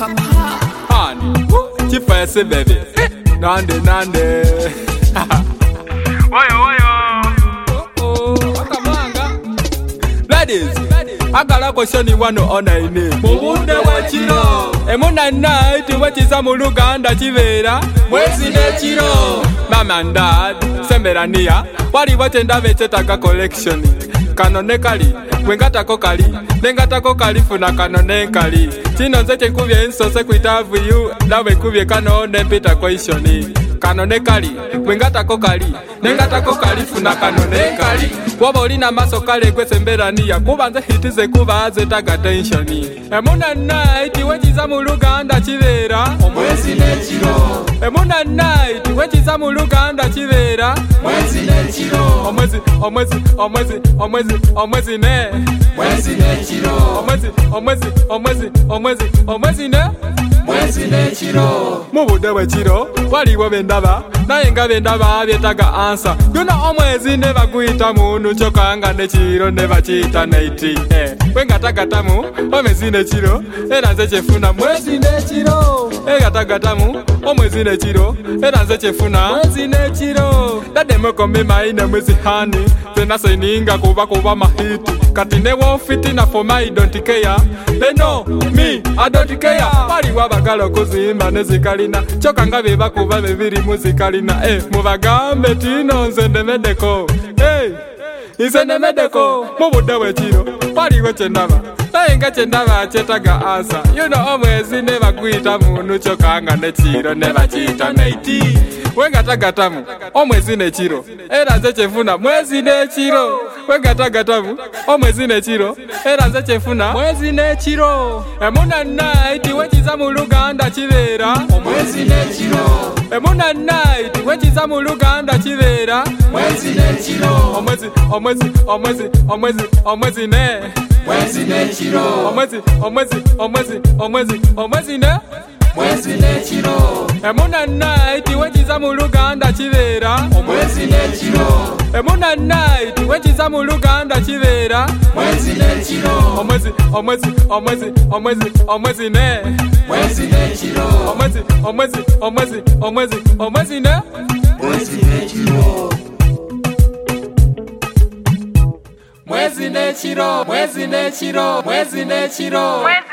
Papa. Honey, chifese baby. Nande. Ladies, agala koshoni wano ona ine. Mubunde wachiro. Emuna night wechiza mu Luganda chivera. Mwezi nechiro. Mama and dad, semberania. Wali wachenda vechetaga collection. Kanone kali, wengatako kali. Nengatako kali funa kanone kali. Chino nze chekuvye nsose kuitavu yu. Lawe kuvye kanone pita kwa ishoni. Kanone kali, wengatako kali. Nengatako kali funa kanone kali. Waba olina maso kale kwe semberania. Kuba nze hitize kuba aze taga tensioni. Emuna night wechiza mu Luganda chivera. Omwezi nechiro. Emuna night wechiza mu Luganda chivera. Mwezi nechiro. Omwezi ne. Mwezi nechiro. Omwezi ne. Mwezi nechiro. Mubude wechiro waliwo bendaba naye nga bendaba byetaga answer. Yona omwezi ne baguyita munu chokanga nechiro ne bachita night. Wengatagatamu omwezi nechiro era nze chefuna mwezi nechiro. Egatagatamu omwezi nechiro era nze chefuna mwezi nechiro. Dademoko memaine mwezi hani zena seninga kuba mahiti. Kati ne wofiti na for my don't care. They know me, I don't care. Wali wabagala kuzimba nezikalina. Choka nga beba kuba bebiri muzikalina. Mubagambe tino nzendemedeko. Nzendemedeko. Mubude wechiro wali wechendaba. Nayenga chendaba chetaga asa. You know omwezi ne baguyita munu chokanga nechiro ne bachita naiti. Wengatagatamu omwezi nechiro era nze chefuna mwezi nechiro. Wengatagatamu omwezi nechiro era nze chefuna mwezi nechiro. Emuna night wechiza mu Luganda chivera. Omwezi nechiro. Emuna night wechiza mu Luganda chivera. Mwezi nechiro. Omwezi ne. Mwezi nechiro. Omwezi ne. Mwezi nechiro. Emuna night wechiza mu Luganda chivera. Omwezi nechiro. Emuna night wechiza mu Luganda chivera. Mwezi nechiro. Omwezi ne. Mwezi nechiro. Omwezi ne. Mwezi nechiro. Mwezi nechiro.